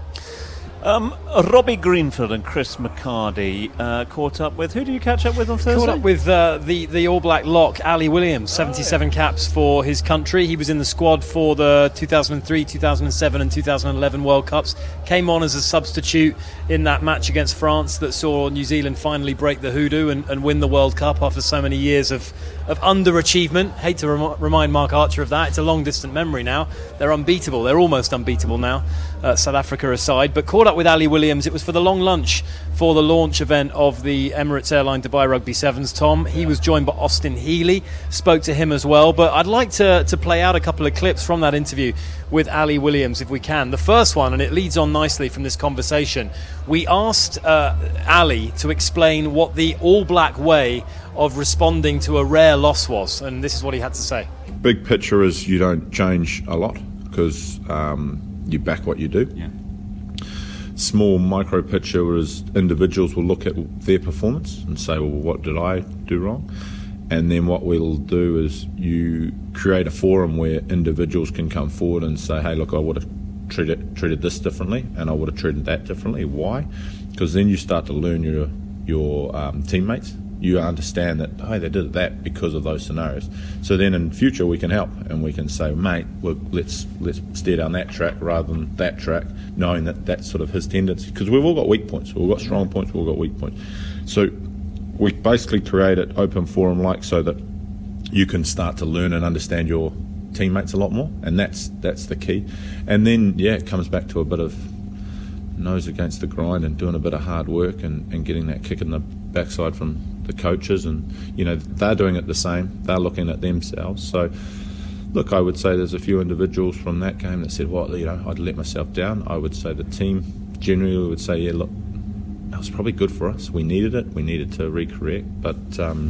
[SPEAKER 3] Um, Robbie Greenfield and Chris McCarty uh, caught up with. Who did you catch up with on Thursday?
[SPEAKER 4] Caught up with uh, the, the All Black lock, Ali Williams, seventy-seven oh, yeah. caps for his country. He was in the squad for the two thousand three, two thousand seven and two thousand eleven World Cups. Came on as a substitute in that match against France that saw New Zealand finally break the hoodoo and, and win the World Cup after so many years of, of underachievement. Hate to rem- remind Mark Archer of that. It's a long distant memory now. They're unbeatable. They're almost unbeatable now, uh, South Africa aside. But caught up with Ali Williams. It was for the long lunch for the launch event of the Emirates Airline Dubai Rugby Sevens, Tom. He was joined by Austin Healey, spoke to him as well. But I'd like to, to play out a couple of clips from that interview with Ali Williams, if we can. The first one, and it leads on nicely from this conversation, we asked uh, Ali to explain what the All Black way of responding to a rare loss was, and this is what he had to say.
[SPEAKER 10] Big picture is you don't change a lot, because um, you back what you do. Yeah. Small micro picture is individuals will look at their performance and say, well, what did I do wrong? And then what we'll do is you create a forum where individuals can come forward and say, hey, look, I would have treated treated this differently, and I would have treated that differently. Why? Because then you start to learn your your um, teammates. You understand that, hey, they did that because of those scenarios. So then in future we can help, and we can say, mate, well, let's let's steer down that track rather than that track, knowing that that's sort of his tendency. Because we've all got weak points. We've got strong points. We've all got weak points. So we basically create an open forum like so that you can start to learn and understand your teammates a lot more, and that's that's the key. And then, yeah, it comes back to a bit of nose against the grind and doing a bit of hard work and, and getting that kick in the backside from the coaches, and you know they're doing it the same. They're looking at themselves. So look, I would say there's a few individuals from that game that said, well, you know, I'd let myself down. I would say the team generally would say, yeah, look, that was probably good for us. We needed it. We needed to recorrect. But um,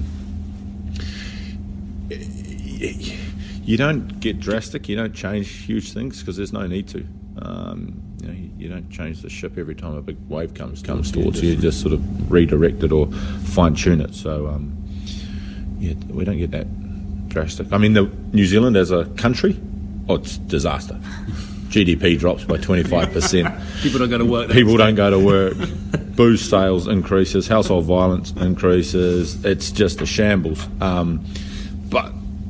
[SPEAKER 10] you don't get drastic. You don't change huge things because there's no need to. Um, you know, you, you don't change the ship every time a big wave comes comes towards you. You just sort of redirect it or fine-tune it. So, um, yeah, we don't get that drastic. I mean, the, New Zealand as a country, oh, it's disaster. G D P drops by twenty-five percent.
[SPEAKER 11] People don't go to work.
[SPEAKER 10] People don't go to work. Booze sales increases. Household violence increases. It's just a shambles. Um, but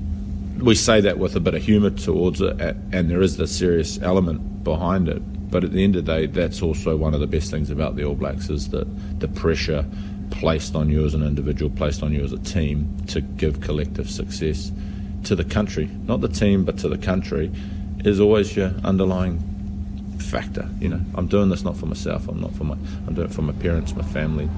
[SPEAKER 10] we say that with a bit of humour towards it, and there is the serious element behind it. But at the end of the day, that's also one of the best things about the All Blacks is that the pressure placed on you as an individual, placed on you as a team to give collective success to the country, not the team, but to the country, is always your underlying factor. You know, I'm doing this not for myself. I'm not for my. I'm doing it for my parents, my family,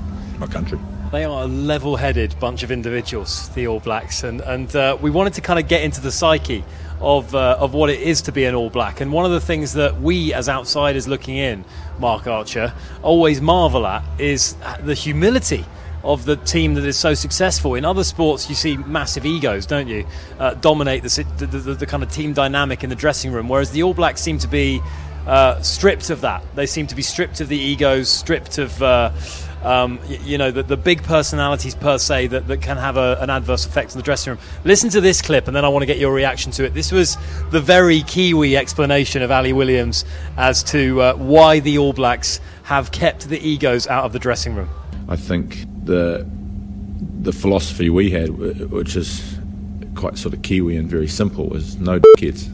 [SPEAKER 10] my country.
[SPEAKER 4] They are a level-headed bunch of individuals, the All Blacks, and and uh, we wanted to kind of get into the psyche of uh, of what it is to be an All Black. And one of the things that we, as outsiders looking in, Mark Archer, always marvel at is the humility of the team that is so successful. In other sports, you see massive egos, don't you, uh, dominate the, the, the, the kind of team dynamic in the dressing room, whereas the All Blacks seem to be uh, stripped of that. They seem to be stripped of the egos, stripped of uh, um, y- you know the, the big personalities per se that, that can have a, an adverse effect on the dressing room. Listen to this clip and then I want to get your reaction to it. This was the very Kiwi explanation of Ali Williams as to uh, why the All Blacks have kept the egos out of the dressing room.
[SPEAKER 10] I think the the philosophy we had, which is quite sort of Kiwi and very simple, is no kids.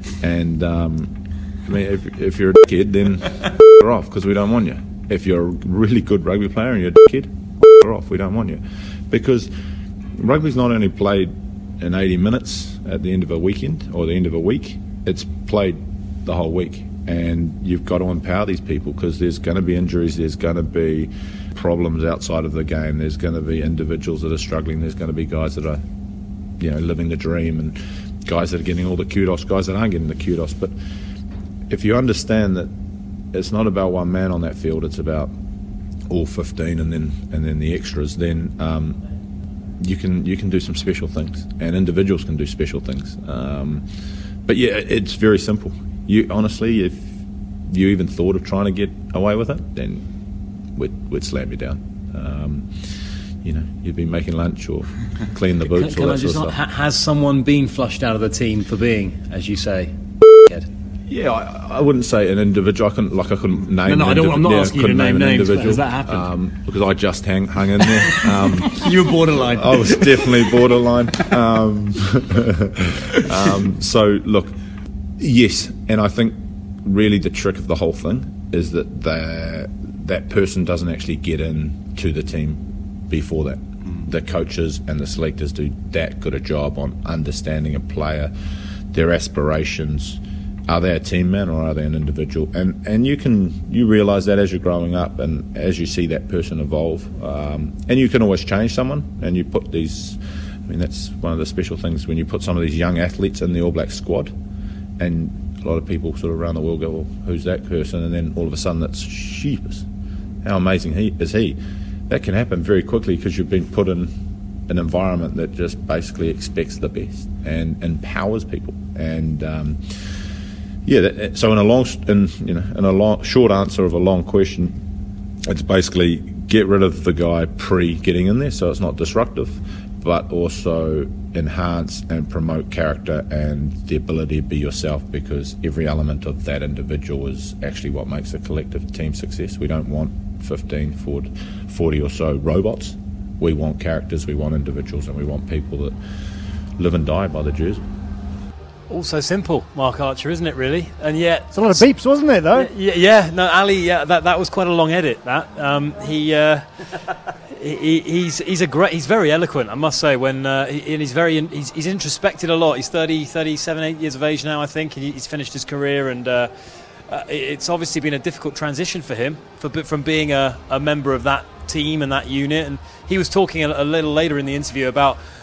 [SPEAKER 10] And um, I mean, if, if you're a kid, then you're off because we don't want you. If you're a really good rugby player and you're a kid, you're off. We don't want you because rugby's not only played in eighty minutes at the end of a weekend or the end of a week. It's played the whole week. And you've got to empower these people because there's going to be injuries, there's going to be problems outside of the game, there's going to be individuals that are struggling, there's going to be guys that are, you know, living the dream, and guys that are getting all the kudos, guys that aren't getting the kudos. But if you understand that it's not about one man on that field, it's about all fifteen and then and then the extras, then um, you can you can do some special things, and individuals can do special things. Um, but yeah, it's very simple. You honestly, if you even thought of trying to get away with it, then we'd, we'd slam you down. Um, you know, you'd be making lunch or clean the boots.
[SPEAKER 11] Can,
[SPEAKER 10] all
[SPEAKER 11] can
[SPEAKER 10] that
[SPEAKER 11] I just
[SPEAKER 10] sort of
[SPEAKER 11] not,
[SPEAKER 10] stuff.
[SPEAKER 11] ha- has someone been flushed out of the team for being, as you say, head?
[SPEAKER 10] Yeah, I, I wouldn't say an individual. I couldn't, like, I couldn't name.
[SPEAKER 11] No, no,
[SPEAKER 10] an
[SPEAKER 11] I don't, I'm not
[SPEAKER 10] yeah,
[SPEAKER 11] asking you to name,
[SPEAKER 10] name
[SPEAKER 11] names.
[SPEAKER 10] Individual,
[SPEAKER 11] But has that happened?
[SPEAKER 10] Um, because I just hang, hung in there. Um,
[SPEAKER 11] you were borderline.
[SPEAKER 10] I was definitely borderline. Um, um, so look, yes, and I think really the trick of the whole thing is that the, that person doesn't actually get in to the team before that. Mm. The coaches and the selectors do that good a job on understanding a player, their aspirations. Are they a team man or are they an individual? And and you can you realise that as you're growing up and as you see that person evolve. Um, and you can always change someone, and you put these. I mean, that's one of the special things when you put some of these young athletes in the All Black squad, and a lot of people sort of around the world go, well, who's that person? And then all of a sudden it's sheepish. How amazing he is he? That can happen very quickly because you've been put in an environment that just basically expects the best and empowers people. And um, yeah, that, so in a long, in you know, in a long, short answer of a long question, it's basically get rid of the guy pre getting in there, so it's not disruptive, but also enhance and promote character and the ability to be yourself, because every element of that individual is actually what makes a collective team success. We don't want fifteen, forty or so robots. We want characters, we want individuals, and we want people that live and die by the jersey.
[SPEAKER 4] Also simple, Mark Archer, isn't it, really? And yet...
[SPEAKER 5] It's a lot of beeps, wasn't it, though?
[SPEAKER 4] Yeah, yeah no, Ali, yeah, that, that was quite a long edit, that. Um, he... Uh, He, he's he's a great he's very eloquent, I must say. When uh, he, and he's very he's, he's introspected a lot. He's thirty, thirty-seven, eight years of age now, I think. And he's finished his career, and uh, uh, it's obviously been a difficult transition for him for, from being a, a member of that team and that unit. And he was talking a, a little later in the interview about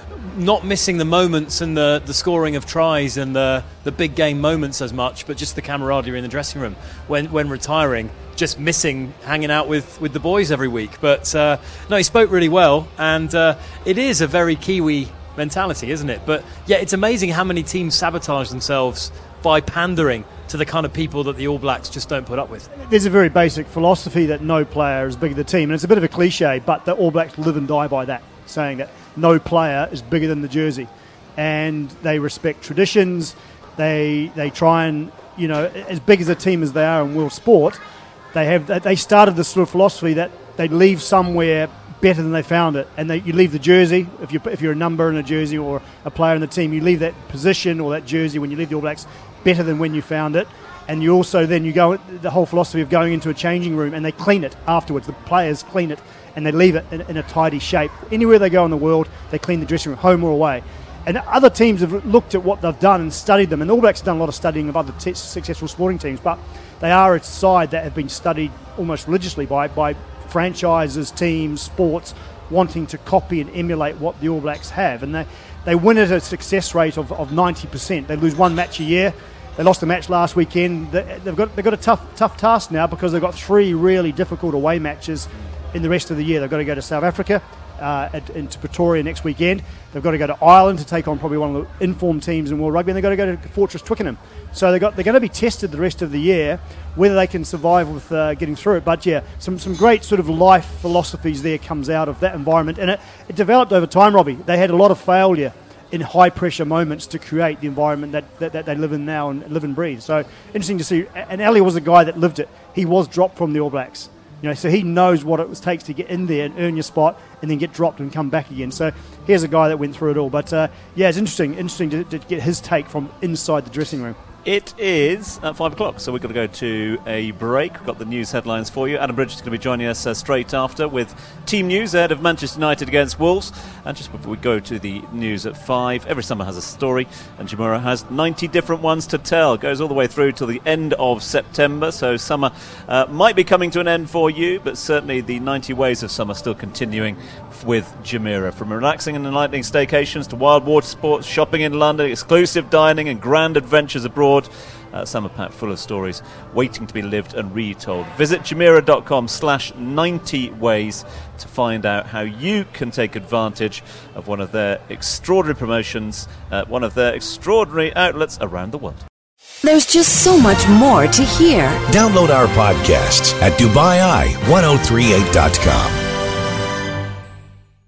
[SPEAKER 4] not missing the moments and the, the scoring of tries and the, the big game moments as much, but just the camaraderie in the dressing room when when retiring, just missing hanging out with, with the boys every week. But uh, no, he spoke really well, and uh, it is a very Kiwi mentality, isn't it? But yeah, it's amazing how many teams sabotage themselves by pandering to the kind of people that the All Blacks just don't put up with.
[SPEAKER 5] There's a very basic philosophy that no player is bigger than the team, and it's a bit of a cliche, but the All Blacks live and die by that, saying that no player is bigger than the jersey, and they respect traditions. They they try and, you know, as big as a team as they are in world sport, they have they started this sort of philosophy that they leave somewhere better than they found it, and they, you leave the jersey if you if you're a number in a jersey or a player in the team, you leave that position or that jersey when you leave the All Blacks better than when you found it. And you also then you go the whole philosophy of going into a changing room and they clean it afterwards. The players clean it and they leave it in, in a tidy shape. Anywhere they go in the world, they clean the dressing room, home or away. And other teams have looked at what they've done and studied them. And the All Blacks have done a lot of studying of other t- successful sporting teams, but they are a side that have been studied almost religiously by, by franchises, teams, sports, wanting to copy and emulate what the All Blacks have. And they, they win at a success rate of, of ninety percent. They lose one match a year. They lost a match last weekend. They've got they've got a tough tough task now because they've got three really difficult away matches in the rest of the year. They've got to go to South Africa, uh, at, into Pretoria next weekend. They've got to go to Ireland to take on probably one of the informed teams in World Rugby, and they've got to go to Fortress Twickenham. So they've got they're going to be tested the rest of the year whether they can survive with uh, getting through it. But yeah, some some great sort of life philosophies there comes out of that environment, and it, it developed over time, Robbie. They had a lot of failure in high pressure moments to create the environment that, that, that they live in now and live and breathe. So interesting to see. And Ali was a guy that lived it. He was dropped from the All Blacks, you know, so he knows what it takes to get in there and earn your spot and then get dropped and come back again. So here's a guy that went through it all. But uh, yeah, it's interesting, interesting to, to get his take from inside the dressing room.
[SPEAKER 3] It is at five o'clock, so we've got to go to a break. We've got the news headlines for you. Adam Bridges is going to be joining us uh, straight after with team news ahead of Manchester United against Wolves. And just before we go to the news at five, every summer has a story, and Jumeirah has ninety different ones to tell. Goes all the way through till the end of September, so summer uh, might be coming to an end for you, but certainly the ninety ways of summer still continuing with Jumeirah. From relaxing and enlightening staycations to wild water sports, shopping in London, exclusive dining and grand adventures abroad. Uh, summer pack full of stories waiting to be lived and retold. Visit jumeirah.com slash 90 ways to find out how you can take advantage of one of their extraordinary promotions at one of their extraordinary outlets around the world.
[SPEAKER 1] There's just so much more to hear.
[SPEAKER 12] Download our podcasts at Dubai Eye ten thirty-eight dot com.